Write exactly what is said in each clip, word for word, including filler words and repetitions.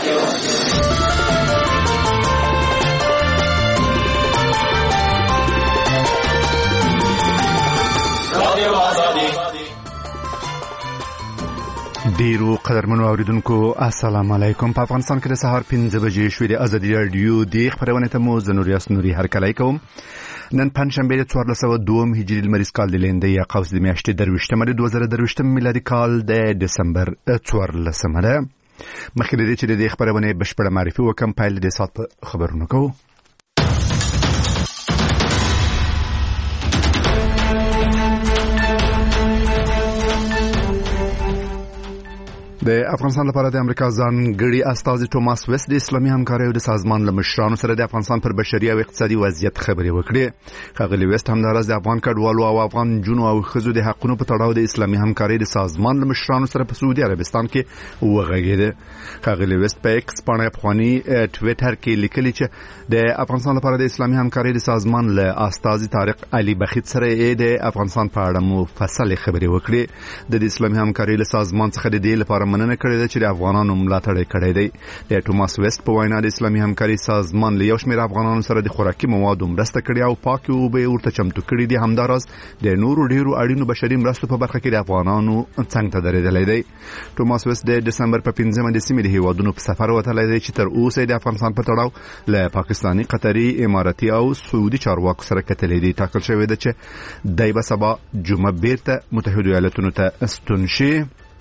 ډیرو قدرمنو اوریدونکو السلام علیکم. په افغانستان کې د سهار پنځه بجې شوې د ازادي راډیو د خبرونه ته مو زنوریاس نوري هرکلی کوم. نن پنځشنبه د څوارلس سوه دوه هجري لمریز کال د لینده یا قوس د میاشتې درویشتمه د دوه زره درویشتم میلادي کال د دسمبر څوارلسمه ده. مخکې د دې چې د خبرونه بشپړه معرفي وکم پیل د سات خبرونه کوو. د افغانستان لپاره د امریکا ځانګړي استازي ټوماس ویست د اسلامي همکاریو د سازمان له مشرانو سره د افغانستان پر بشري او اقتصادي وضعیت خبرې وکړې. ښاغلي ویست همداراز د افغان کډوالو او افغان جنو او ښځو د حقونو په تړاو د اسلامي همکارۍ د سازمان له مشرانو سره په سعودي عربستان کې وغږېده. ښاغلي ویست په ایکس باندې افغاني ټویټر کې لیکلي چې د افغانستان لپاره د اسلامي همکارۍ د سازمان له استازي طارق علي بخیت سره د افغانستان په اړه مفصل خبرې وکړې. د اسلامي همکارۍ له سازمان څخه د دې لپاره مننه کړې ده چې د افغانانو ملاتړ کړی دی. د ټوماس ویست په وینا د اسلامي همکارۍ سازمان له یو شمېر افغانانو سره د خوراکي موادو مرسته کړې او پاکې اوبه ورته چمتو کړي دي. همداراز د نورو ډیرو اړینو بشري مرستو په برخه کې د افغانانو څنګ ته درېدلی دی. ټوماس ویست د دسمبر په پنځمه د سیمې د هیوادونو په سفر وتلی دی چې تر اوسه د افغانستان په تړاو له پاکستاني، قطري، اماراتي او سعودي چارواکو سره کتلې دي. ټاکل شوې ده چې دی به سبا جمعه بیرته متحدو ایالتونو ته ستون شي.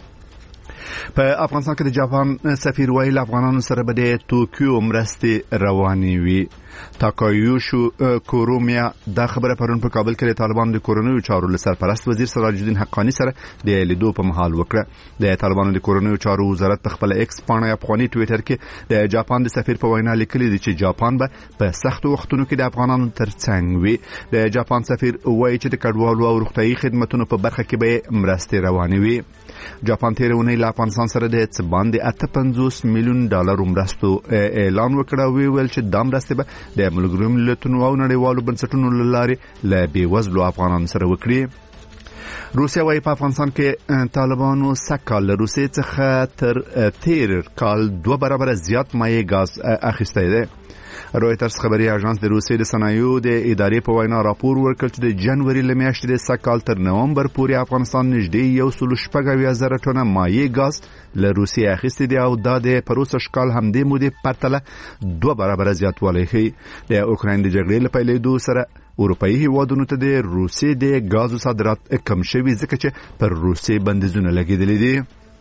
په افغانستان کې د جاپان سفیر ویل افغانانو سره به د توکیو مرستې روانې وي. تاکایوشو کورومیا دا خبره پرون په کابل کې د طالبانو د کورنیو چارو له سرپرست وزیر سراج الدین حقانی سره د لیدو په مهال وکړه. د طالبانو د کورنیو چارو وزارت په خپل ایکس باندې افغاني ټویټر کې د جاپان د سفیر په وینا لیکلي دي چې جاپان به په سختو وختونو کې د افغانانو ترڅنګ وي. د جاپان سفیر وایي چې د کډوالو او روغتیايي خدماتو په برخه کې به مرستې روانې وي. جاپان تیر اونۍ له افغانستان سره د څه باندې اته پنځوس میلیون ډالر مرستو اعلان وکړ او ویل چې دا مرستې به د ملګرو ملتونو او نړیوالو بنسټونو له لارې له بېوزلو افغانانو سره وکړي. روسیا وايي په افغانستان کې طالبانو سږ له روسیې څخه تر تیر کال دوه برابره زیات مایع ګاز اخیستی دی. رویټرز خبري اژانس د روسیې د صنایعو د ادارې په وینا راپور ورکړ چې د جنوري له میاشتې د سږ کال تر نومبر پورې افغانستان نږدې یو سل شپږ اویا زره ټنه مایع ګاز له روسیې اخیستی دی او دا د پروسږ کال همدې مودې پرتله دوه برابره زیاتوالی ښیي. د اوکراین د جګړې له پیلېدو سره اروپایي هیوادونو ته د روسیې د ګازو صادرات کم شوي ځکه چې پر روسیې بندیزونه لګېدلي دي.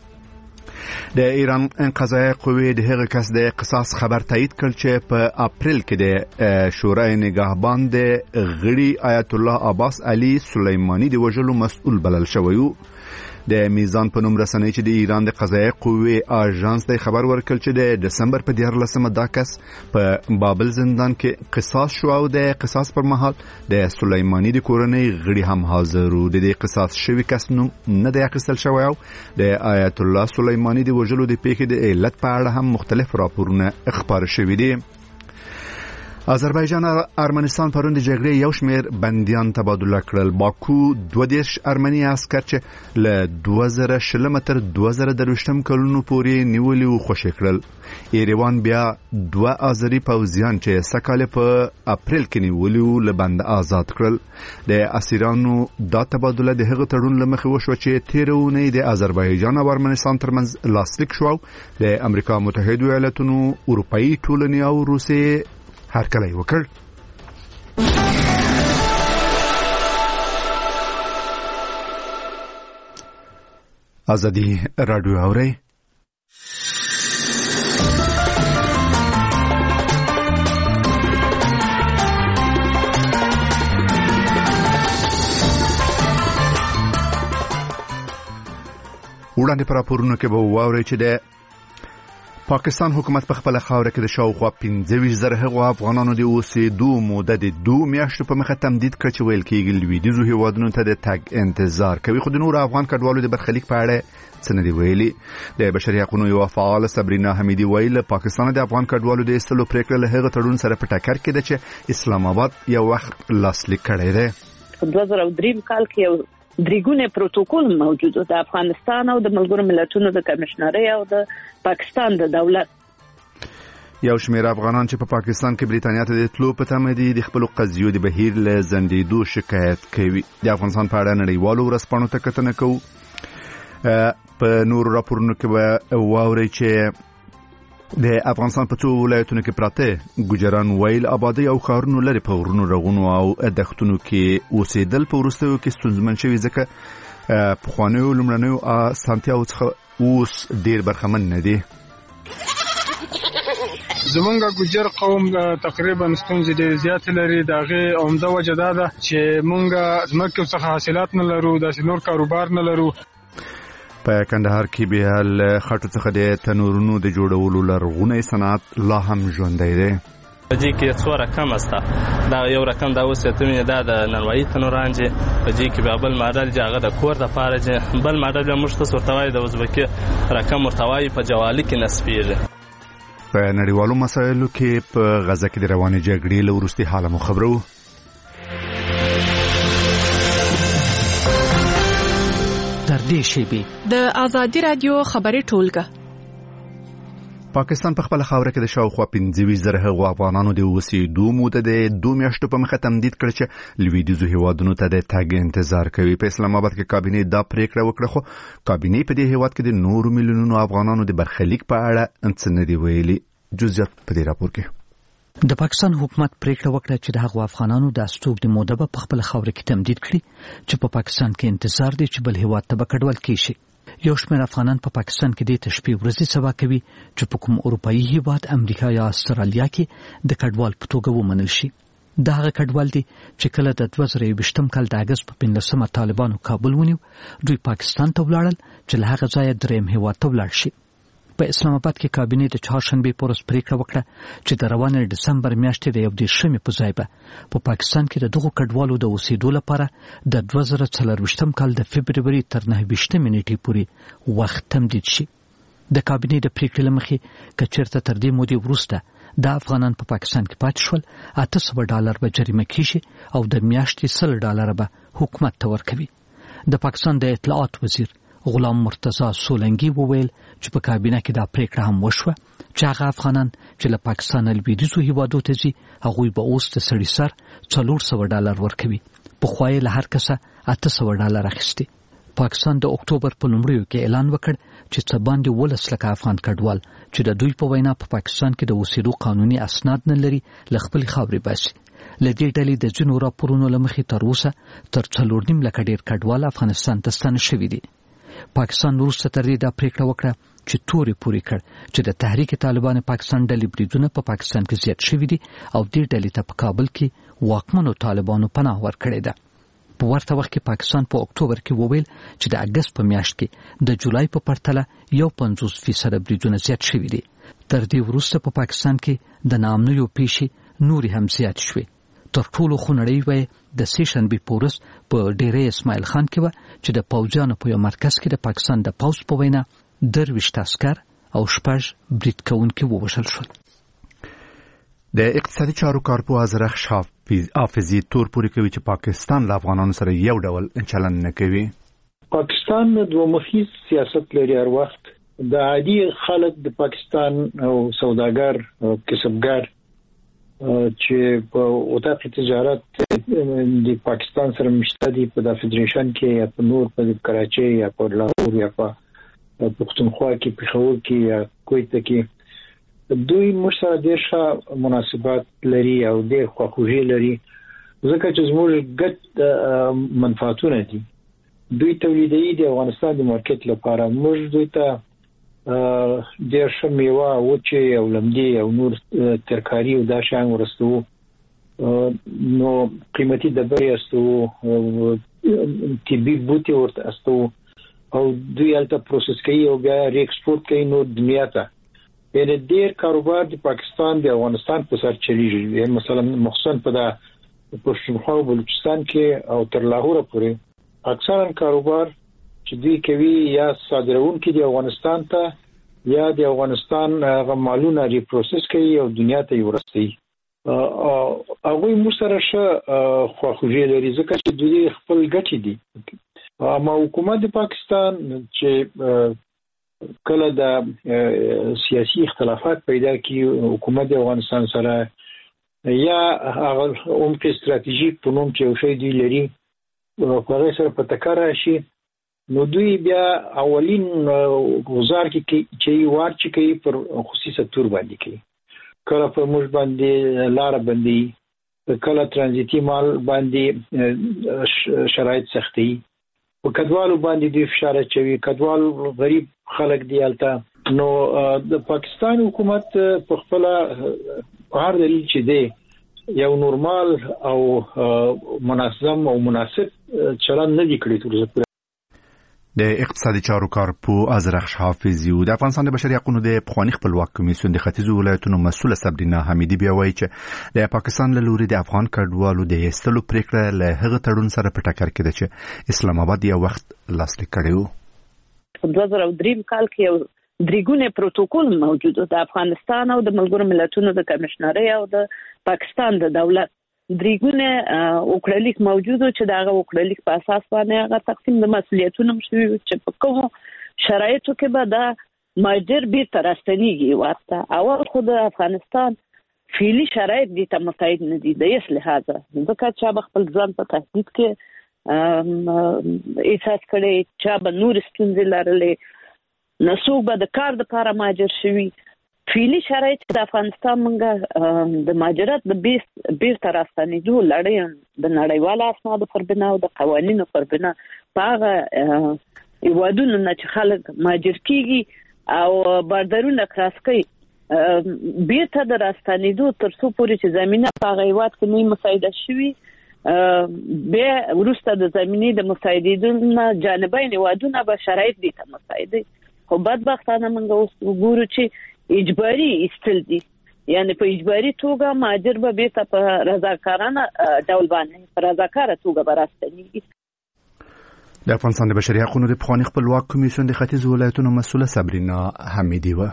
د ایران قضایه قوې د هغه کس د قصاص خبر تایید کړ چې په اپریل کې د شورای نگهبان د غړي آیت الله عباس علي سلیمانی د وژلو مسؤل بلل شوی و. د میزان په نوم رسنۍ چې د ایران د قضایه قوې اژانس د خبر ورکړ چې د دسمبر په دیارلسمه دا کس په بابل زندان کې قصاص شو او د قصاص پر مهال د سلیمانی د کورنۍ غړي هم حاضر وو. د دې قصاص شوی کس نوم نه دی اخیستل شوی او د آیت الله سلیمانی د وژلو د پیښې د علت په اړه هم مختلف راپورونه خپاره شوي دي. آذربایجان ارمنستان پرون د جګړې یو شمېر بندیان تبادله کړل. باکو دوه دېرش ارمني عسکر چې له دوه زره شلم تر دوه زره درویشتم کلونو پورې نیولي و خوشي کړل. ایروان بیا دوه آذري پوځیان چې سږ په اپریل کې نیولي و له بند آزاد کړل. د اسیرانو دا تبادله د هغه تړون له مخې وشوه چې تېره اونۍ د آذربایجان او ارمنستان ترمنځ لاسلیک شو. د امریکا متحدو ایالتونو، اروپایي ټولنې او روسیې هرکلی وکړ. ازادي راډیو اورئ. وړاندې پر راپورونو کې به واورئ چې د پاکستان حکومت په خپل خاوره کې د شاوخوا پنځه ویشت زره هغو افغانانو د اوسېدو موده د دوه میاشتو په مخه تمدید کړ چې ویل کېږي لویدیځو هیوادونو ته د تګ انتظار کوي. خو د نورو افغان کډوالو د برخلیک په اړه څه نه دي ویلي. د بشري حقوقو یوه فعاله صبرینا حمیدي ویل پاکستان د افغان کډوالو د ایستلو پریکړه له هغه تړون سره په ټکر کې ده چې اسلام آباد یو وخت لاسلیک کړی دی. په دوه زره درې کال کې یو دریګونه پروتوکول موجود د افغانستان او د ملګرو ملتونو د کمشنرۍ او د پاکستان د دولت یو شمېر افغانان چې په پا پاکستان کې بریتانیا ته د تلو په تمه دي د خپلو قضیو د بهیر له ځنډېدو شکایت کوي. د افغانستان په اړه نړیوالو ورځپاڼو ته کتنه کوو. په نورو راپورونو کې به واورئ چې د افغانستان په څو ولایتونو کې پراته ګوجران ویل آبادی او ښارونو لري په غرونو رغونو او دښتونو کې اوسېدل په وروستیو کې ستونزمن شوي ځکه پخوانیو لومړنیو اسانتیاوو څخه اوس ډېر برخمن نه دي. زمونږ ګوجر قوم تقریبا ستونزې ډېرې زیاتې لري. د هغې عمده وجه دا ده چې مونږ ځمکو څخه حاصلات نه لرو، داسې نور کاروبار نه لرو. په کندهار کې بیا له خټو څخه د تنورونو د جوړولو لرغونی صنعت لا هم ژوندی دی. په دې کې څو رقم استه. دا یو رقم دا اوس ته مې دا د ننوایي تنوران چې په دې کې بیا بل ماډل چې هغه د کور دپاره چې بل ماډل بیا موږ ته ورته وایي د ازبکي رقم ورته وایي په جوالي کې نصبېږي. په نړیوالو مسایلو کې په غزه کې د روانې جګړې له وروستي حاله مو خبرو. تر دې شیبې د آزادي رادیو خبري ټولګه. پاکستان په خپل خاوره کې د شاوخوا پنځه ویشت زره افغانانو د اوسېدو موده د دوه میاشتو په مخه تمدید کړ چې لویدیځو هیوادونو ته د تګ انتظار کوي. په اسلام آباد کې کابینې دا پریکړه وکړه، خو کابینې په دې هیواد کې د نورو میلیونونو افغانانو د برخلیک په اړه څه نه دی ویلي. جزئیات په دې راپور کې. د پاکستان حکومت پریکړه وکړه چې د هغو افغانانو د استوګنې موده په خپل خاوره کې تمدید کړي چې په پاکستان کې انتظار دي چې بل هیواد ته کډوال کیشي. یو شمېر افغانان په پاکستان کې د تشبیه ورځې سبا کوي چې په کوم اروپایي هیواد امریکا یا استرالیا کې د کډوال په توګه ومنل شي. دا هغه کډوال دي چې کله د دوه زره یوویشتم کال د اګست په پنځلسمه طالبانو کابل ونیو، دوی پاکستان ته ولاړل چې له هغه ځایه دریم هیواد ته ولاړ شي. په اسلام آباد کې کابینې د چهارشنبې په ورځ پریکړه وکړه چې د روانې ډسمبر میاشتې د یو دېرشمې په ځای به په پاکستان کې د دغو کډوالو د اوسېدو لپاره د دوه زره څلرویشتم کال د فبروري تر نهه ویشتمې نیټې پورې وخت تمدید شي. د کابینې د پریکړې له مخې که چېرته تر دې مودې وروسته د افغانان په پاکستان کې پاتې شول، اته سوه ډالر به جریمه کیږي او د میاشتې سل ډالره به حکومت ته ورکوي. د پاکستان د اطلاعات وزیر غلام مرتضی سولنګي وویل چې په کابینه کې دا پریکړه هم وشوه چې هغه افغانان چې له پاکستان لویدیځو هیوادو ته ځي هغوی به اوس د سړي سر څلور سوه ډالر ورکوي. پخوا یې له هر کسه اته سوه ډالر اخیستي. پاکستان د اکتوبر په لومړیو کې اعلان وکړ چې څه باندې ولس لکه افغان کډوال چې د دوی په وینا په پاکستان کې د اوسېدو قانوني اسناد نه لري له خپلې خاورې باسي. له دې ډلې د ځینو راپورونو له مخې تر اوسه تر څلور نیم لکه ډېر کډوال افغانستان ته ستانه شوي دي. پاکستان وروسته تر دې دا پریکړه وکړه چې تورې پورې کړ چې د تحریک طالبان پاکستان ډلې بریدونه په پاکستان کې زیات شوي دي او دې ډلې ته په کابل کې واکمنو طالبانو پناه ورکړې ده. په ورته وخت کې پاکستان په اکتوبر کې وویل چې د اګست په میاشت کې د جولای په پرتله یو پنځوس فیصده بریدونه زیات شوي دي. تر دې وروسته په پاکستان کې د ناامنیو پیښې نورې هم زیات شوې. تر ټولو خو نړۍ وایي د سې شنبې په ورځ په ډیرې اسماعیل خان کې وه چې د پوځیانو په یو مرکز کې د پاکستان د پوځ په وینا درویشت عسکر او شپږ برید کوونکي ووژل شول. د اقتصادي چارو کارپوه ازرخ حافظي تور پورې کوي چې پاکستان له افغانانو سره یو ډول چلند نه کوي. پاکستان دوه مخیز سیاست لري. هر وخت د عادي خلک د پاکستان او سوداګر او کسبګر چې په وطاق تجارت د پاکستان سره مشته دي په د فدریشن کې یا په نور په کراچۍ یا په لاهور یا په پښتونخوا کې پېښور کې یا کویت کې دوی مشته ډېر ښه مناسبات لري او ډېر خواخوږي لري ځکه چې زموږ ګډ منفعتونه دي. دوی تولیدي د افغانستان د مارکیټ لپاره موږ دوی ته ډېر ښه میوه وچې او لمدې او نور ترکاري او دا شیان ورستو، نو قیمتي ډبرې استو، طبي بوټي ورته استو او دوی هلته پروسس کوي او بیا ری ایکسپورټ کوي نور دنیا ته. یعنې ډېر کاروبار د پاکستان د افغانستان په سر چلیږي. مثلا مخصوصا په د پښتونخوا او بلوچستان کې او تر لاهور پورې اکثرا کاروبار چې دوی کوي یا صادرونکي د افغانستان ته یا د افغانستان هغه مالونه ری پروسس کوي او دنیا ته یې ورسوي. هغوی موږ سره ښه خواخوږي لري ځکه چې دوی خپل ګټې دي. اما حکومت د پاکستان چې کله د سیاسي اختلافات پیدا کی حکومت افغانستان سره یا هغه عمق استراتیژیک په نوم چې یو شی دی لري هغه سره په ټکر راشي نو دوی بیا اولین گزار کې چې ورچ کوي پر خصوصي سکتور باندې کوي کله په موږ باندې لار باندې کله ترانزیتي مال باندې شرایط سختي په کډوالو باندې د فشار چوي کډوال غریب خلک دی البته نو د پاکستان حکومت په خپل هر دلیل چې دی یو نورمال او منظم او مناسب چلند نه دی کړی تر د اقتصادي چارو کارپو ازرخش حافظي او د افغانستان د بشري حقوقو د پخوانی خپلواک کمیسیون د ختیځو ولایتونو مسؤله صبرینا حمیدي بیا وایي چې د پاکستان له لوري د افغان کډوالو د ایستلو پریکړه له هغه تړون سره په ټکر کې ده چې اسلام آباد یو وخت لاسلیک کړی و. په دوه زره درې کال کې یو دریګونه پروتوکول موجود د افغانستان او د ملګرو ملتونو د کمشنرۍ او د پاکستان د دولت دریګونه وکړلیک موجود چې داغه وکړلیک په اساس باندې هغه تقسیم د مسولیتونو مشوي چې په کوم شرایطو کې به دا ماجر به ترستنیږي ورته اول خو د افغانستان فعلی شرایط دي ته مساعد نه دي د یس لحاظه ځکه چې خپل ځان په تهدید کې احساس کړي چې به نور ستونزې لرلې نسوک به د کار د لپاره ماجر شوي فعلی شرایط د افغانستان منګه د ماجرات د بیس بیس ترستنیدو لړۍ د نړیوال اسنادو پر بنا او د قوانینو پر بنا هغه ایوادونو نه چې خلک ماجر کیږي او باردارونه کراس کوي بیرته د راستنیدو تر څو پورې چې زمينه په غیوات کې نه مساعده شوي به ورسته د زمينې د مساعدینو جانبین ایوادونه به شرایط دي ته مساعده خو بدبختانه موږ اوس وګورو چې اجباري استل دي یعنی په اجباري توګه ماجر به بیرته په رضاکارانه ډول باندې په رضاکاره توګه براستنیږي. د افغانستان د بشري حقوقو د پخوانی خپلواک کمیسیون د ختیځو ولایتونو مسؤله صبرینا حمیدي و.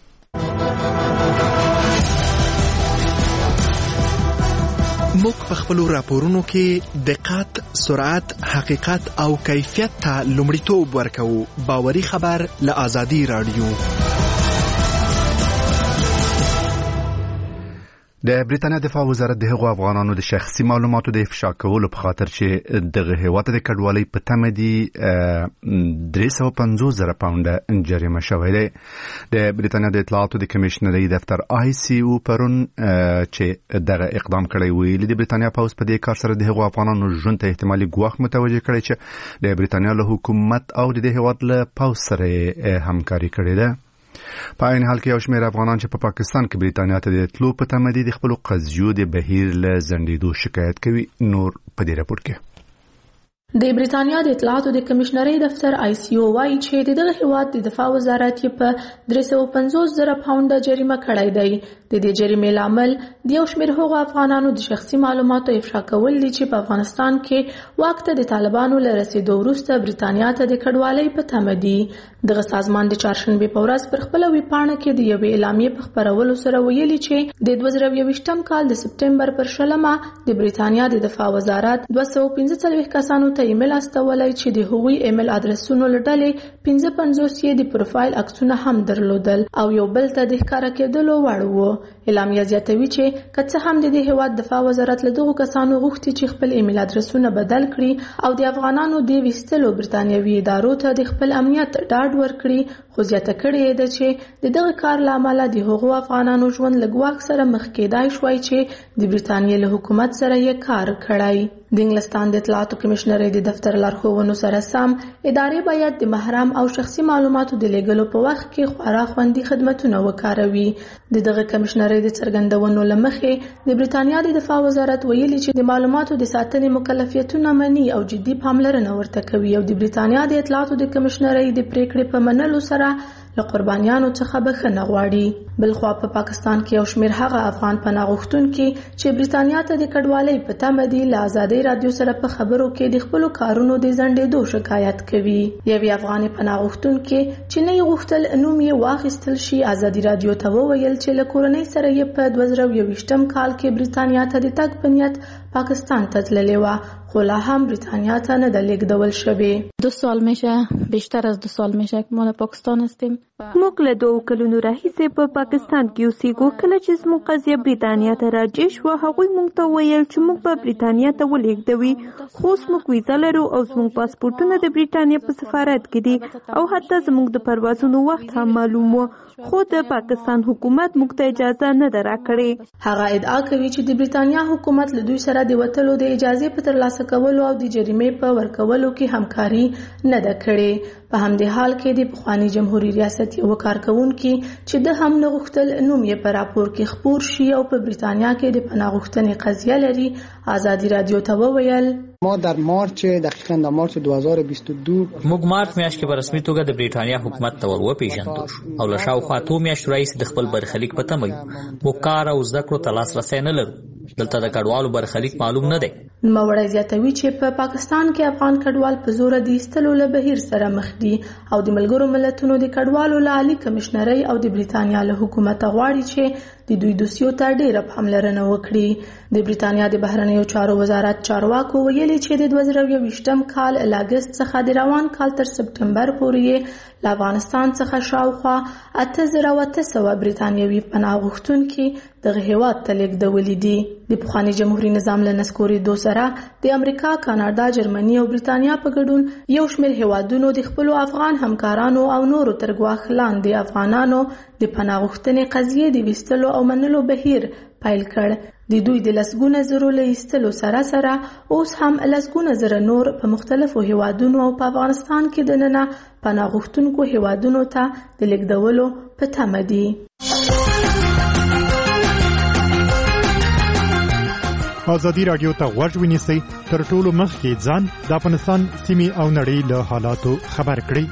موږ په خپل راپورونو کې دقت، سرعت، حقیقت او کیفیت ته لومړیتوب ورکوو. باوري خبر له آزادي رادیو. د بریټانیا دفاع وزارت د هغو افغانانو د شخصي معلوماتو د افشا کولو په خاطر چې دغه هیواد د کډوالۍ په تمه دي درې سوه پنځوس زره پاونډه جریمه شوی دی. د بریټانیا د اطلاعاتو د کمیشنرۍ دفتر آی سی او پرون چې دغه اقدام کړی ویلي د بریټانیا پوځ په دې کار سره د هغو افغانانو ژوند ته احتمالي ګواښ متوجه کړی چې د بریټانیا له حکومت او د هیواد له پوځ سره همکاري کړې ده. په عین حال کې یو شمېر افغانان چې په پا پاکستان کې بریټانیا ته د تلو په تمه دي د خپلو قضیو د بهیر له ځنډېدو شکایت کوي. نور په دې راپور کې د بریټانیا د اطلاعاتو د کمیشنرۍ دفتر آی سی او وايي چې د دغه هیواد د دفاع وزارت یې په درې سوه پنځوس زره پاونډه جریمه کړی دی. د دې جریمې لامل د یو شمېر هغو افغانانو د شخصي معلوماتو افشا کول دي چې په افغانستان کې واک ته د طالبانو له رسېدو وروسته بریټانیا ته د کډوالۍ په تمه دي. دغه سازمان د چهارشنبې په ورځ پر خپله ویبپاڼه کې د یوې اعلامیې په خپرولو سره ویلي چې د دوه زره یوویشتم کال د سپټمبر پر شلمه د بریټانیا د دفاع وزارت دوه سوه پنځه څلوېښت کسانو ته ایمیل استولی چې د هغوی ایمیل ادرسونو له ډلې پنځه پنځوس یې د پروفایل عکسونه هم درلودل او یو بل ته د ښکاره کېدلو وړ وو. اعلامیه زیاتوي چې که څه هم د دې هیواد دفاع وزارت له دغو کسانو غوښتي چې خپل ایمیل ادرسونه بدل کړي او د افغانانو د ویستلو بریټانیوي ادارو ته د خپل امنیت ډاډ ورکړي، خو زیاته کړې ده چې د دغه کار له امله د هغو افغانانو ژوند له ګواښ سره مخ کېدای شوی چې د بریټانیې له حکومت سره یې کار کړی. د انګلستان د اطلاعاتو کمیشنرۍ د دفتر لارښوونو سره سم ادارې باید د محرم او شخصي معلوماتو د لیږلو په وخت کې خورا خوندي خدمتونه وکاروي. د دغه کمیشنرۍ د څرګندونو له مخې د بریټانیا د دفاع وزارت ویلي چې د معلوماتو د ساتنې مکلفیتونه مني او جدي پاملرنه ورته کوي او د بریټانیا د اطلاعاتو د کمیشنرۍ د پریکړې په منلو سره له قربانیانو څخه بخښنه غواړي. بلخوا په پا پاکستان کې یو شمېر هغه افغان پناه غوښتونکي چې بریتانیا ته د کډوالۍ په تمه دي له ازادۍ رادیو سره په خبرو کې د خپلو کارونو د ځنډېدو شکایت کوي. یوې افغاني پناه غوښتونکي چې نه یې غوښتل نوم یې واخیستل شي ازادي رادیو ته وویل چې له کورنۍ سره یې په دوه زره یوویشتم کال کې بریتانیا ته د تګ په نیت پاکستان ته تللې وه خو لا هم بریتانیا ته نه ده لیږدول شوې. دو سال میشه بیشتر از دو سال میشه که ما در پاکستان هستیم. موږ له دوه کلونو راهیسې په پاکستان کې اوسېږو. کله چې زموږ قضیه بریتانیا ته راجع شوه هغوی موږ ته ویل چې موږ به بریتانیا ته ولېږدوي خو اوس موږ ویزه لرو او زموږ پاسپورټونه د بریتانیا په سفارت کې دي او حتی زموږ د پروازونو وخت هم معلوم و خو د پاکستان حکومت موږ ته اجازه نه ده راکړې. هغه ادعا کوي چې د بریتانیا حکومت له دوی سره د وتلو د اجازې په ترلاسه کولو او د جریمې په ورکولو کې همکاري نه ده کړې. په همدې حال کې د پخواني جمهوریت ریاست یو کارکونکي چې د هم نه غوښتل نوم یې په راپور کې خپور شي او په بریتانیا کې د پناه غوښتنې قضیه لري ازادي رادیو ته وویل ما در مارچ دقیقاً در مارچ دو هزار و بیست و دو موږ مارچ میاشت کې په رسمي توګه د بریتانیا حکومت ته ور وپېژندل او له شاوخوا اتو میاشتو راهیسې د خپل برخلیک په تمه یو. موږ کار او زده کړو ته لاسرسی نه لرو. دلته د کډوالو برخلیک معلوم نه دی. نوموړی زیاتوي چې په پاکستان کې افغان کډوال په زوره د ایستلو له بهیر سره مخ دي او د ملګرو ملتونو د کډوالو له عالي کمشنرۍ او د بریتانیا له حکومت غواړي چې د دوی دوسیو ته ډیره پاملرنه وکړي. د بریتانیا د بهرنیو چارو وزارت چارواکو ویلي چې د دوه زره یوویشتم کال له اګست څخه د روان کال تر سپټمبر پورې له افغانستان څخه شاوخوا اته زره او اته سوه بریتانیوي پناه غوښتونکي دغه هیواد ته لیږدولي دي. د پخواني جمهوریت نظام له نسکورېدو سره د امریکا، کاناډا، جرمني او بریتانیا په ګډون یو شمېر هیوادونو د خپلو افغان همکارانو او نورو تر ګواښ لاندې افغانانو د پناه غوښتنې قضیې د ویستلو او منلو بهیر پیل کړ. د دوی د لسګونه زرو له ایستلو سره سره اوس هم لسګونه زره نور په مختلفو هیوادونو او په افغانستان کې دننه پناه غوښتونکو هیوادونو ته د لیږدولو په تمه دي. ازادي رادیو ته غوږ ونیسئ تر ټولو مخکې ځان د افغانستان سیمې او نړۍ له حالاتو خبر کړئ.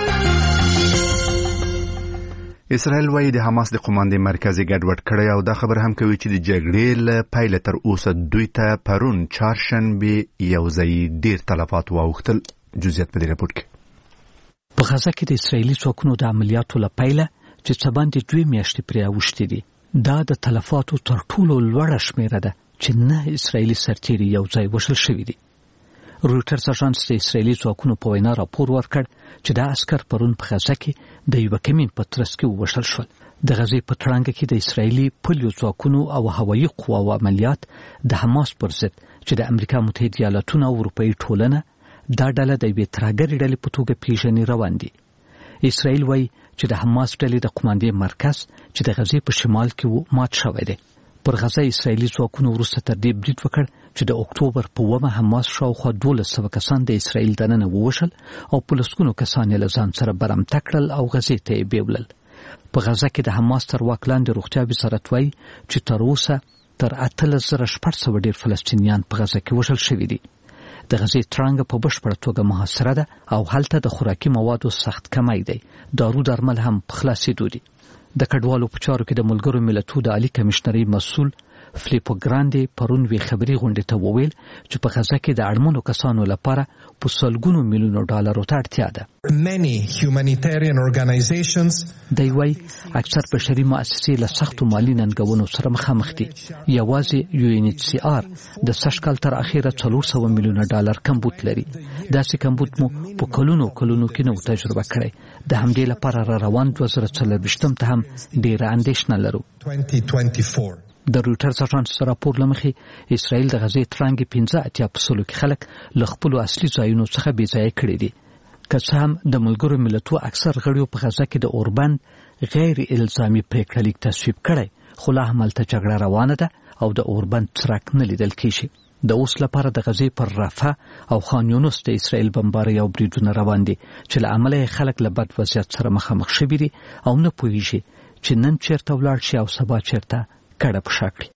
اسرائیل وايي د حماس د قوماندې مرکزي ګډوډ کړی او دا خبر هم کوي چې د جګړې له پیله تر اوسه دوی ته پرون چهارشنبه یو ځای ډیر تلفات واوښتل. جزئیات په دې راپور کې. په غزه کې د اسرائیلي ځواکونو د عملیاتو له پیله چې څه باندې دوه میاشتې پرې اوښتې دي دا د تلفاتو تر ټولو لوړه شمیره ده چې نه اسرائیلي سرتیري یو ځای وشل شوي دي. رویټرز اژانس د اسرائیلي ځواکونو په وینا راپور ورکړ چې دا عسکر پرون په غزه کې د یوه کمین په ترڅ کې ووژل شول. د غزې په تړانګه کې د اسرائیلي پولیو ځواکونو او هوایي قواو عملیات د حماس پر ضد چې د امریکا متحده ایالاتونو او اروپایي ټولنه دا ډله د یوې ترهګرې ډلې په توګه پیژني روان دي. اسرائیل وایي چې د حماس ډلې د قوماندې مرکز چې د غزې په شمال کې و مات شوی دی. پر غزه اسرائیلي ځواکونو وروسته تر دې برید وکړ چې د اکتوبر په اوومه حماس شاوخوا دولس سوه کسان د اسرائیل دننه ووژل او په لسګونو کسان یې له ځان سره برمته کړل او غزې ته یې بیولل. په غزه کې د حماس تر واک لاندې روغتیا وزارت وایي چې تر اوسه تر اتلس زره شپږ سوه ډېر فلسطینیان په غزه کې وژل شوي دي. د غزې تړانګه په بشپړه توګه محاصره ده او هلته د خوراکي موادو سخت کمی دی. دارو درمل هم په خلاصېدو دي. د کډوالو په چارو کې د ملګرو ملتونو د عالي کمشنرۍ مسؤل فلیپو ګراندي پرون وی خبري غونډه ته وویل چې په غزه کې د اړمنو کسانو لپاره په سلګونو میلیونو ډالرو ته اړتیا ده. Many humanitarian organizations دی وای اکثر بشري مؤسسې له سختو مالي ننګونو سره مخامخ دي. یوازې یو ان ایچ سی آر د سږ کال تر اخیره څلور سوه میلیونه ډالر کمبود لري. داسې کمبود مو په کلونو کلونو کې نو تجربه کړی. د همدې لپاره را روان دوه زره څلرویشتم ته هم ډېره اندېښنه لرو. د رویټرز اژانس راپور لمخې اسرائیل د غزې تړانګې پنځه اتیا په سلو کې خلک له خپلو اصلي ځایونو څخه بې ځایه کړي دي. که څه هم د ملګرو ملتونو اکثر غړیو په غزه کې د اوربند غیر الزامي پریکړه لیک تصویب کړی خو لا هم هلته جګړه روانه ده او د اوربند څرک نه لیدل کېږي. د اوس لپاره د غزې پر رفح او خان یونس د اسرائیل بمبارۍ او بریدونه روان دي چې له امله یې خلک له بد وضعیت سره مخامخ شوي دي او نه پوهېږي چې نن چیرته ولاړ شي او سبا چیرته کډه پښه کړي.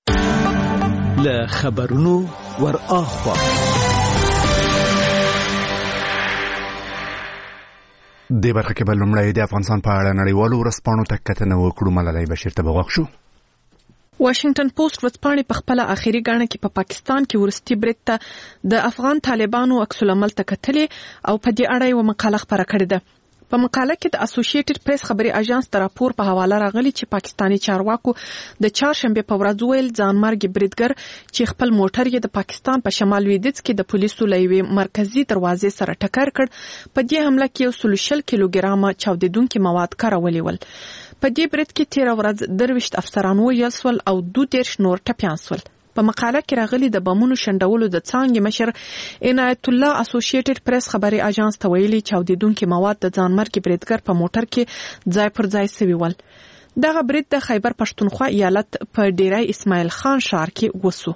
له خبرونو ور اخوا د برخه کې بل لمړی د افغانستان په اړه نړیوالو ورځپاڼو ته کتنه وکړو. ملالۍ بشیر ته بغوښ شو. واشنگټن پوسټ ورځپاڼې په خپل اخیری غاڼه کې په پاکستان کې ورستي برید ته د افغان طالبانو عکس العمل ته کتلې او په دې اړه یو مقاله خبره کړې ده. په مقاله کې د اسوسییټډ پریس خبري اژانس د راپور په حواله راغلي چې پاکستانی چارواکو د چهارشنبه په ورځ ویل ځانمرګي بریدګر چې خپل موټر یې د پاکستان په شمال لویدیځ کې د پولیسو لوي مرکزی دروازې سره ټکر کړ. په دې حمله کې یو سل شل کیلوګرام چاودیدونکي مواد کارولي ول. په دې برید کې تیر ورځ درويشت افسران وژل شول او دوه دیرش نور ټپيان شول. په مقاله کې راغلي د بمونو شندولو د څانګې مشر عنایت الله اسوسییټډ پریس خبري اژانس ته ویلي چاودیدونکي مواد د ځانمرګي بریدګر په موټر کې ځای پر ځای سوي ول. دغه برید د خیبر پښتونخوا ایالت په ډیرای اسماعیل خان ښار کې وسو.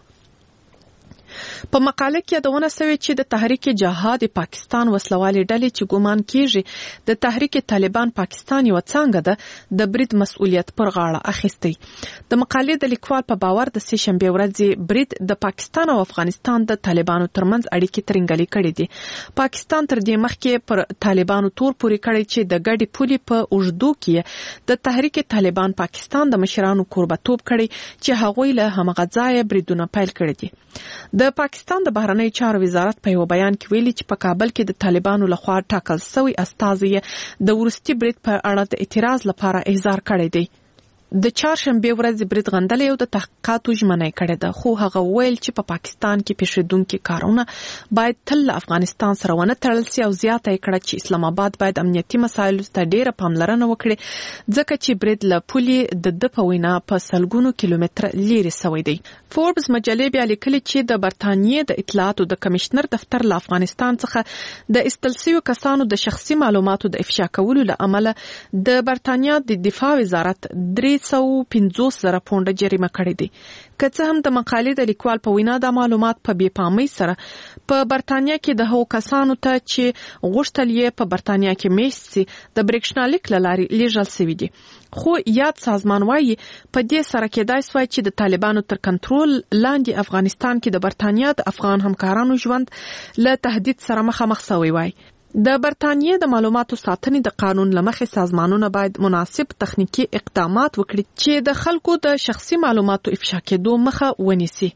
په مقاله کې یادونه شوې چې د تحریک جهاد پاکستان وسلوالې ډلې چې ګومان کیږي د تحریک طالبان پاکستان یو څنګه ده د برید مسؤلیت پر غاړه اخیستی. د مقالې د لیکوال په باور د سه شنبه ورځې برید د پاکستان او افغانستان د طالبانو ترمنځ اړیکې ترنګلې کړې دي. پاکستان تر دې مخکې پر طالبانو تور پوري کړی چې د ګډي پولي په اوږدو کې د تحریک طالبان پاکستان د مشرانو کوربتوب کړي چې هغوی له همغه ځای بریدونه پیل کړي دي. د پاکستان د بهرنی چارو وزارت په یو بیان کې ویلي چې په کابل کې د طالبانو لخوا ټاکل شوی استازی د ورستي برید په اړه د اعتراض لپاره احضار کړی دی. د چهارشنبه ورځ برید غندلې او د تحقیقاتو ژمنه کړې ده، خو هغه ویل چې په پاکستان کې پیښیدونکي کارونه باید تل افغانستان سره ونه تړل شي او زیاته کړه چې اسلام آباد باید امنیتي مسایلو ته ډیره پاملرنه وکړي ځکه چې برید له پولي د د په وینا په سلګونو کیلومتر لیرې سوی دی. فوربس مجلې بیا لیکلي چې د برتانیې د اطلاعاتو د کمشنر دفتر له افغانستان څخه د استلسیو کسانو د شخصي معلوماتو د افشا کولو له امله د برتانیې د دفاع وزارت درې سو پنځوس زره پونډه جریمه کړې دي. که څه هم د مقالې د لیکوال په وینا د معلومات په بې پامۍ سره په برتانیا کې د هغو کسانو ته چې غوښتل یې په برتانیا کې میشت سي د برېښنالیک له لارې لیږل سوي دي. خو یاد سازمان وایي په دې سره کېدای سوای چې د طالبانو تر کنټرول لاندې افغانستان کې د برتانیا د افغان همکارانو ژوند له تهدید سره مخامخ شوی وای. د برتانیې د معلوماتو ساتنې د قانون لمخې سازمانونه باید مناسب تخنیکی اقدامات وکړي چې د خلکو د شخصي معلوماتو افشا کېدو مخه ونیسي.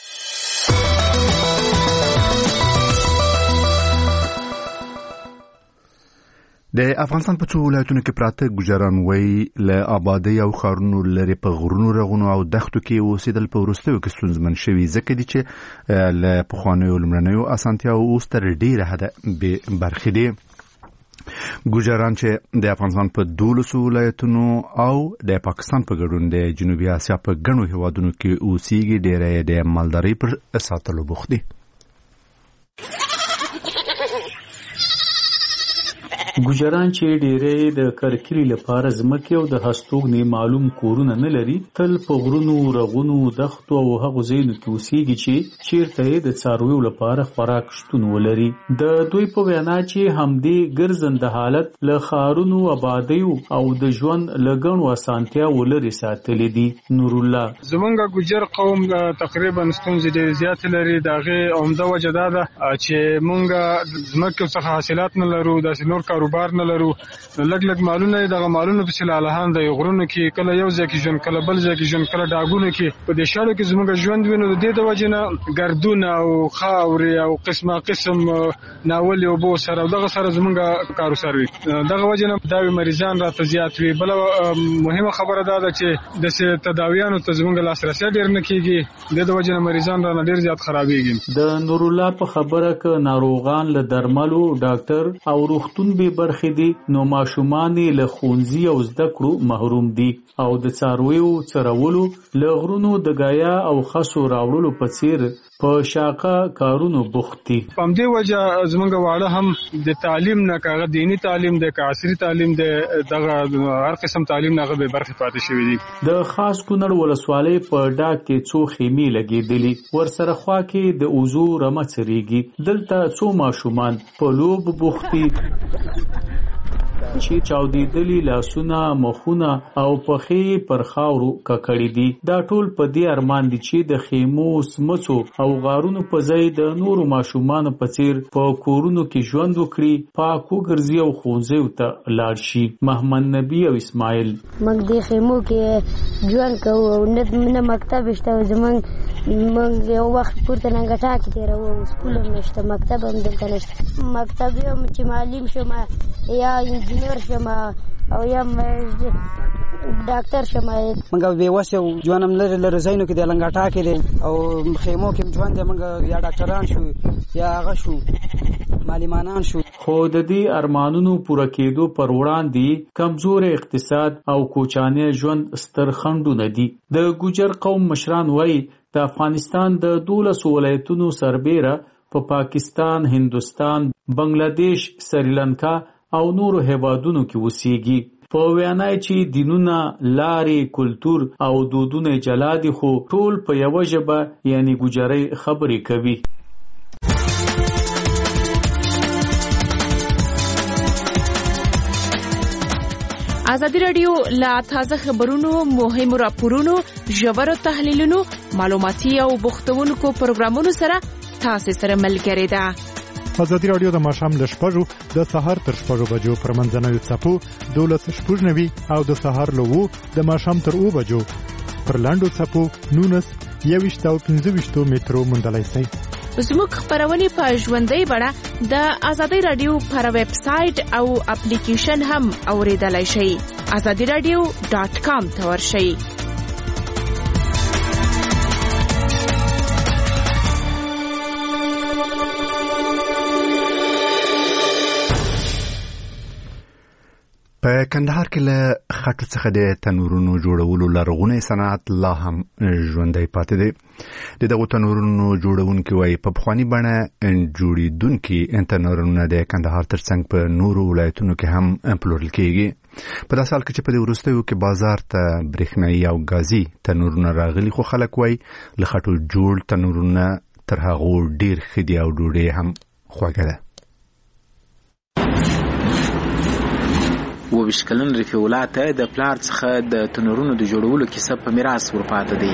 د افغانستان په څو ولایتونو کې پراته ګوجران وایي له آبادۍ او ښارونو لرې په غرونو رغونو او دښتو کې اوسېدل په وروستیو کې ستونزمن شوي ځکه دي چې له پخوانیو لومړنیو اسانتیاوو اوس تر ډېره حده بې برخې دي. ګوجران چې د افغانستان په دولسو ولایتونو او د پاکستان په ګډون د جنوبي اسیا په ګڼو هیوادونو کې اوسېږي ډېری د مالدارۍ پر ساتلو بوخت دي. ګوجران چې ډېری د کرکلي لپاره ځمکې او د هستوګنې معلوم کورونه نه لري تل په غرونو رغونو دښتو او هغو ځایونو کې اوسېږي چې چیرته یې د څارویو لپاره خوراک شتون ولري. د دوی په وینا چې همدې ګرځنده حالت له ښارونو آبادیو او د ژوند له ګڼو اسانتیاوو لرې ساتلي دي. نور الله: زمونږ ګوجر قوم تقریبا ستونزې ډېرې زیاتې لري. د هغې عمده وجه دا ده چې مونږ ځمکې څخه حاصلات نه لرو، داسې نور کاروبار نه لرو. لږ لږ مالونه دغه مالونه په سلالهان د غرونو کې کله یو ځای کې ژوند کله بل ځای کې ژوند کله ډاګونه کې په دې شاړو کې زموږ ژوند وینو. د دې د وجې نه ګردونه او خاورې او قسمه قسم ناولې اوبو سره دغه سره زموږ کاروسار وي. دغه وجې نه داوی مریضان راته زیات وي. بله مهمه خبره دا ده چې داسې تداویانو ته زموږ لاسرسی ډېر نه کېږي. د دې وجې نه مریضان رانه ډېر زیات خرابېږي. د نور الله په خبره که ناروغان له درملو ډاکټر او روغتون به برخې دي نو ماشومان له ښوونځي او زده کړو محروم دي او د څارویو څرولو له غرونو د ګایا او خسو راوړلو په څیر په شاقه کارونو بوخت دي. په همدې وجه زموږ واړه هم د تعلیم نه که هغه دیني تعلیم دی که عصري تعلیم دی دغه هر قسم تعلیم نه هغه بې برخې پاتې شوي دي. د خاص کونړ ولسوالۍ په ډاګ کې څو خیمې لګېدلي، ورسره خوا کې د اوزو رمه څریږي. دلته څو ماشومان په لوبو بوخت دي. چې چاودېدلي لاسونه مخونه او پښې پر خاورو ککړې دي. دا ټول په دې ارمان دي چې د خیمو سمڅو او غارونو په ځای د نورو ماشومانو په څیر په کورونو کې ژوند وکړي، پاک وګرځي او ښوونځیو ته لاړ شي. محمد نبی او اسماعیل: موږ د خیمو کې ژوند کوو، نه مکتب شته، زمونږ موږ یو وخت پورته ننګټا کې تېروو، سکول هم نشته، مکتب هم دلته نشته. مکتب یم چې معلم شم یا انجینر شم او یا ډاکټر شم. موږ بېوسه یو ژوند هم لرې لرې ځایونو کې د لنګټا کې دی او خیمو کې ژوند دی. موږ یا ډاکټران شو یا هغه شو معلمانان شو. خو د دې ارمانونو پوره کېدو پر وړاندې کمزور اقتصاد او کوچاني ژوند ستر خنډونه دي. د ګوجر قوم مشران وایي د افغانستان د دولسو ولایتونو سربیره په پا پاکستان، هندوستان، بنگلاديش، سریلانکا او نورو هیوادونو کې اوسېږي. په وینا چې دینونه، لارې، کلتور او دودونه جلا دي، خو ټول په یوه ژبه یعنی ګوجرۍ خبرې کوي. ازادي راډیو لا تازه خبرونو، مهمو راپورونو، ژورو تحلیلونو، معلوماتي او بوختونکو پروګرامونو سره تاسو سره ملګری ده. ازادي راډیو د ماښام له شپږو د سهار تر شپږو بجو پر منځنوي څپو دولس شپږ نوي او د سهار له اوو د ماښام تر اوو بجو پر لاندو څپو نونس یوویشت او پنځه ویشتو مترو موندلی شئ. زموږ خبرونه په ژوندۍ بڼه د ازادي راډیو پر ویب سټ او اپلیکیشن هم اوریدلای شئ. ازادي راډیو ډاٹ کام ته ورشئ. په کندهار کې له خټو څخه د تنورونو جوړولو لرغونی صنعت لا هم ژوندی پاتې دی. د دغو تنورونو جوړونکي وایي په پخواني بڼه جوړېدونکي تنورونه د کندهار ترڅنګ په نورو ولایتونو کې هم پلورل کېږي. په داسې حال کې چې په دې وروستیو کې بازار ته برېښنایي او ګازي تنورونه راغلي، خو خلک وایي له خټو جوړ تنورونه تر هغو ډېر ښه دي او ډوډۍ هم خوږه ده. اوویشت کلن رفیع الله ته د پلار څخه د تنورونو د جوړولو کیسه په میراث ورپاته دی.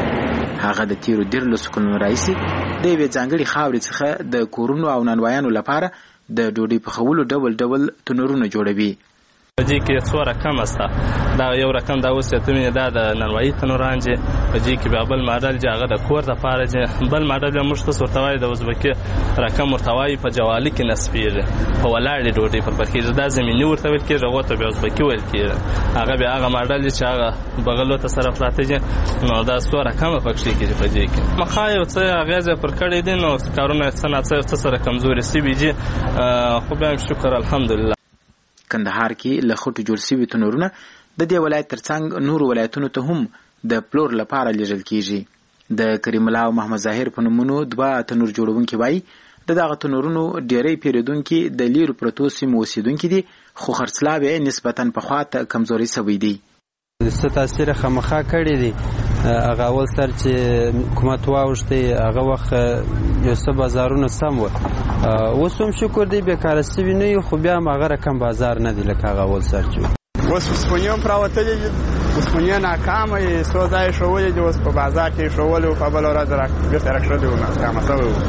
هغه د تیرو دیرلسو کلونو راهیسې د یوې ځانګړې خاورې څخه د کورونو او نانوایانو لپاره د ډوډۍ پخولو ډول ډول تنورونه جوړوي. په دې کې څو رقم استه. دا یو رقم دا اوس ته مې دا د نانوایي تنوران چې په دې کې به بل ماډل چې هغه د کور د پاره چې بل ماډل به موږ تاسو ورته وایي د ازبکي رقم ورته وایي په جوالي کې نسبیږي، په ولاړې ډوډۍ پر پخېږي. دا زمیني ورته ویل کېږي، هغه ته به ازبکي ویل کېږي. هغه به هغه ماډل چې هغه بغلو ته سره پراته دي، نو دا څو رقم پکې کېږي په دې کې. مخا یو څه اغیزه پر کړی دي، نو کارونه صنعت څه سره کمزوري سوي دي، خو به شکر الحمدلله. کندهار کې له خټو جوړ شوي تنورونه د دې ولایت ترڅنګ نورو ولایتونو ته هم د پلور لپاره لیږل کېږي. د کریم الله او محمد ظاهر په نومونو دوه تنور جوړونکي وایي د دغه تنورونو ډېری پیرودونکي د لیرو پرتو سیمو اوسېدونکي دي، خو خرڅلاو یې نسبتاً پخوا ته کمزوري سوی دی. څه تاثیر خامخا کړی دی. هغه اول سر چې حکومت واوښتی هغه وخت یو څه بازارونه سم وو، اوس هم شکر دی بیکاره سوي نه یو، خو بیا هم هغه رقم بازار نه دی لکه هغه اول سر چې اوس اوسپنې هم پراوتلې دي، اوسپنې ناکامه یې څو ځایه ښوولې دي، اوس په بازار کې یې ښوولې وو، په بله ورځ بېرته راکښلې وو، ناکامه سوی وو.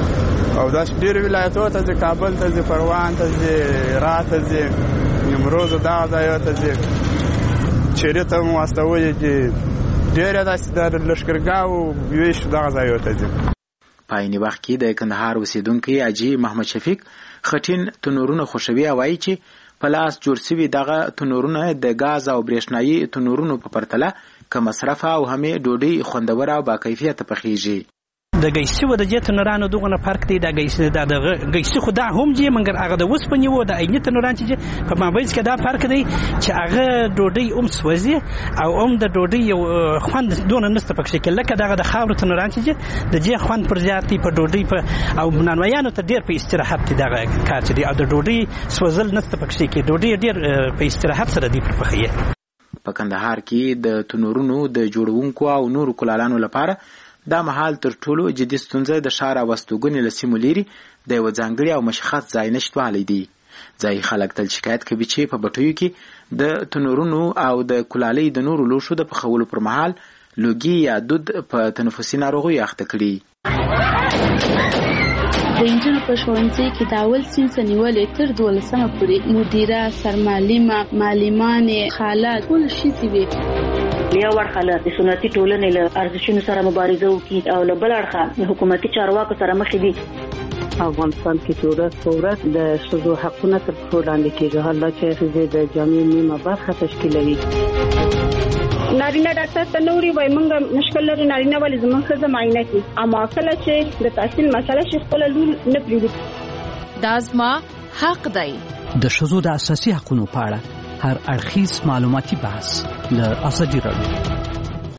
او داسې ډېرو ولایتونو ته ځي، کابل ته ځي، پروان ته ځي، هرات ته ځي، نیمروز دغه ځایو ته ځي، چیرې ته هم واستولې دي، ډېره داسې د لښکرګاو ویش دغه ځایو ته ځي. په عیني وخت کې د کندهار اوسېدونکی حاجي محمد شفیق خټین تنورونه خوښوي او وایي چې په لاس جوړ شوي دغه تنورونه د ګاز او برېښنایي تنورونو په پرتله کم مصرفه او همې ډوډۍ خوندوره او باکیفیته پخېږي. د ګیسي و د دې تنورانو دغه فرق دی. د ګیسي د ګیسي خو دا هم دي، مګر هغه د اوسپنې و د عیني تنوران چې په مابینځ کې دا فرق دی چې هغه ډوډۍ هم سوځي او هم د ډوډۍ یو خوند دونه نشته پکې کې لکه دغه د خاورو تنوران چې د دې خوند پر زیات دی په ډوډۍ په او نانوایانو ته ډېر په استراحت دی دغه کار چې دی، او د ډوډۍ سوځل نشته پکې کې، ډوډۍ ډېر په استراحت سره دی پر پخې. په کندهار کې د تنورونو د جوړونکو او نورو کلالانو لپاره دا مهال تر ټولو جدي ستونزه د ښار او استوګنې له سیمو لیرې د یوه ځانګړي او مشخص ځای نشتوالی دی. ځای خلک تل شکایت کوي چې په بټیو کې د تنورونو او د کولالۍ د نورو لوښو د پخولو پر مهال لوګي یا دود په تنفسي ناروغیو اخته کړي. د انجنونو په ښوونځي کې د اول صنف نیولې تر دولسمه پورې مدیره، سرمعلمه، معلمانې، خاله ټول ښځې وې. یو اړخه د سنتي ټولنې له ارزښتونو سره مبارزه وکړي او له بل اړخه د حکومتي چارواکو سره مخ دي. افغانستان کې چې ورځ په ورځ د ښځو حقونه تر پښو لاندې کېږي. حالا چې ښځې د جامع نیمه برخه تشکیلوي. نارینه ډاکټر ته نوري وای مونږ مشکل لري نارینه ولې زموږ ښځه معاینه کوي اما کله چې د تحصیل مسله شي خپل لور نه پریږدي. دا زما حق دی. د ښځو د اساسي حقوقو په اړه هر اړخیز معلوماتي بحث له ازادي راډیو